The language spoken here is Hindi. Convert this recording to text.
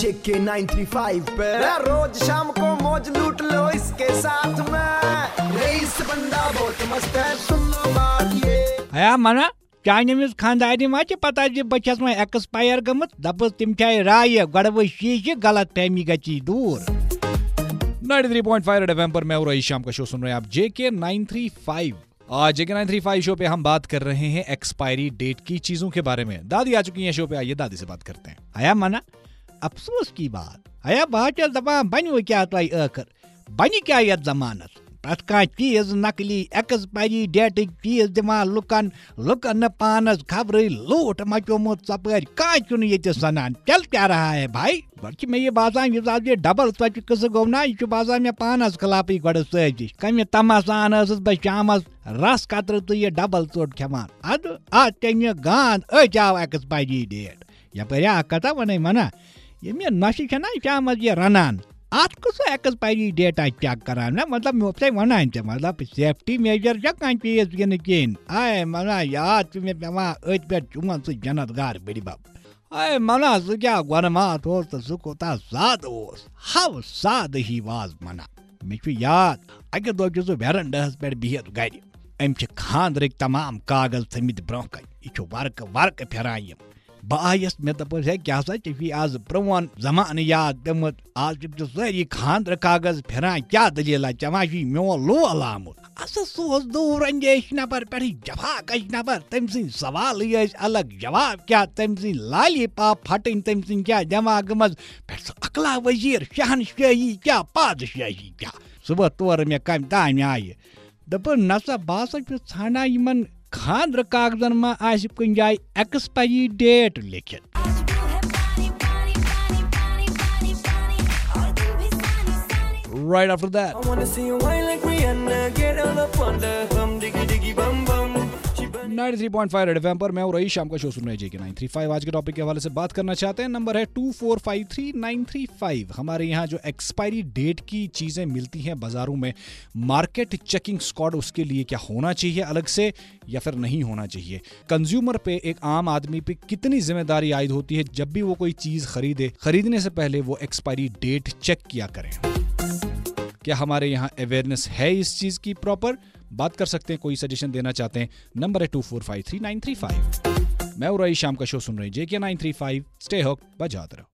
JK 935 पे रोज शाम को मौज लूट लो इसके साथ में। रईस बंदा बहुत मस्त है, सुन लो बात ये। हया मना चानिस खानदानी मा पता बस वो एक्सपायर गमत दपस तिम राय गड़ शीश गलत फहमी गची दूर। 93.5 रेड एफएम पर मैं और रईस शाम का शो सुन रहे हैं आप JK 935। आज JK 935 शो पे हम बात कर रहे हैं एक्सपायरी डेट की चीजों के बारे में। दादी आ चुकी हैं शो पे, आइए दादी से बात करते हैं। हया मना अफसोस की बात हया बात दपान बन क्या आखिर बन क्या ये जमानस प्रत कह चीज नकली एक्सपायरी डेट चीज दिवान लुकन पानस खबर लूट मचोमुत सपर कह ये सनान चल क्या रहा है भाई। गो मे बासान ये डबल सच किस गो ना यह बासान मे पानस खिलाफ गो सजी कम तमासान बह शाम रस कतर तो यह डबल चोट खेवान अद अमे गांद आव एक्सपायरी डेट यप कथा वन मना ये मे नशे शाम ये रनान अत कस एक्सपायरी डेट चेक करान ना मतलब मे वन मतलब सेफ्टी मेजर कह चीज कहें आए मना याद मे पेवान अत पे चुन सह जन्नत गार बड़ी बब आए मना सह क्या गुनमात हो तो सह कोता साद हाउ साद ही वाज मना मे याद अक दह सह वेरंडहस पे बिहत गर अम खानदरक तमाम कागज थमित ब्रोह कन यह वर्क फिरान बह आयस मे दप क्या सा ची आज प्रोन जमान याद पेमुत आज सारी खानदर कागज फिरान क्या दलील चमा मोन लोल आमुत सह दूर अंदेश नफर पे जफाकश नफर तम सद सवाल अलग जवाब क्या तम सद लाली पाप फटन तम सद क्या दिमाग मज पे अकला वजीर शहनशाही क्या पादशाही क्या सुबह तोर मे कम तान आय दप नसा बह ाना इन खानदर कागजन मा कुन जाए एक्सपायरी डेट लिखित। Right after that. I wanna see you wine like Rihanna, get all up on the hum, diggy diggy bum bum. 93.5 red FM पर मैं और रईस शाम का शो सुन रहे हैं JK 935। आज के टॉपिक के हवाले से बात करना चाहते हैं। नंबर है 2453 हमारे यहाँ जो एक्सपायरी डेट की चीजें मिलती हैं बाजारों में, मार्केट चेकिंग स्क्वाड उसके लिए क्या होना चाहिए अलग से या फिर नहीं होना चाहिए। कंज्यूमर पे, एक आम आदमी पे कितनी जिम्मेदारी आयद होती है जब भी वो कोई चीज खरीदने से पहले वो एक्सपायरी डेट चेक किया करें। क्या हमारे यहाँ अवेयरनेस है इस चीज की प्रॉपर? बात कर सकते हैं, कोई सजेशन देना चाहते हैं, नंबर है 2453 935। मैं और रईस शाम का शो सुन रहे हैं JK 935। स्टे हुक्ड, बजाते रहो।